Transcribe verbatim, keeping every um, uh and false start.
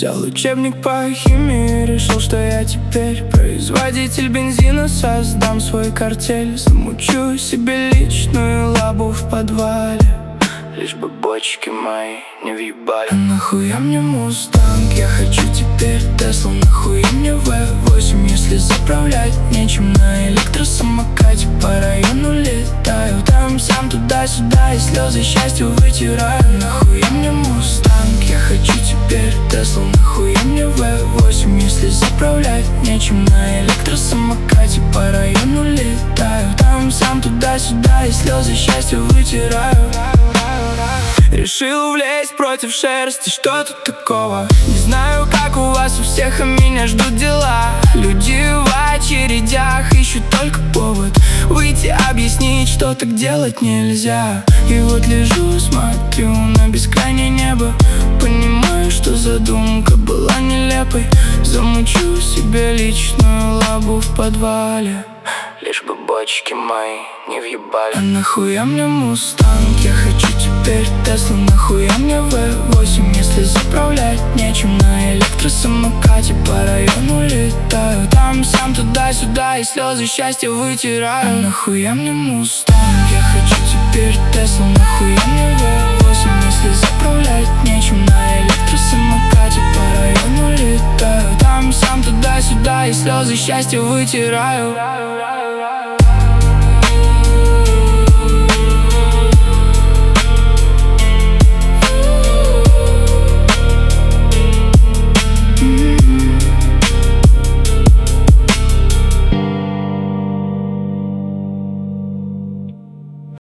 Взял учебник по химии, решил, что я теперь производитель бензина. Создам свой картель, замучу себе личную лабу в подвале, лишь бы бочки мои не въебали. А нахуя мне мустанг, я хочу теперь Теслу. Нахуя мне вэ восемь, если заправлять нечем. На электросамокате по району летаю, там сам туда-сюда и слезы счастья вытираю. Нахуя мне мустанг, я хочу теперь Теслу. Нахуя мне вэ восемь, если заправлять нечем. На электросамокате по району летаю, там сам туда-сюда и слезы счастья вытираю. Решил влезть против шерсти, что тут такого? Не знаю, как у вас у всех, а меня ждут дела. Люди в очередях ищут только повод выйти, объяснить, что так делать нельзя. И вот лежу, смотрю на бескрайнее небо, понимаю, что задумка была нелепой. Замучу себе личную лабу в подвале, лишь бы бочки мои не въебали. А нахуя мне мустанг, я хочу теперь Теслу. Нахуя мне вэ восемь, если заправлять нечем. На электросамокате по району летаю, там сам туда-сюда и слезы счастья вытираю. А нахуя мне мустанг, я хочу теперь Теслу. Нахуя мне вэ восемь, если заправлять нечем. На электросамокате по району летаю, там сам туда-сюда и слезы счастья вытираю.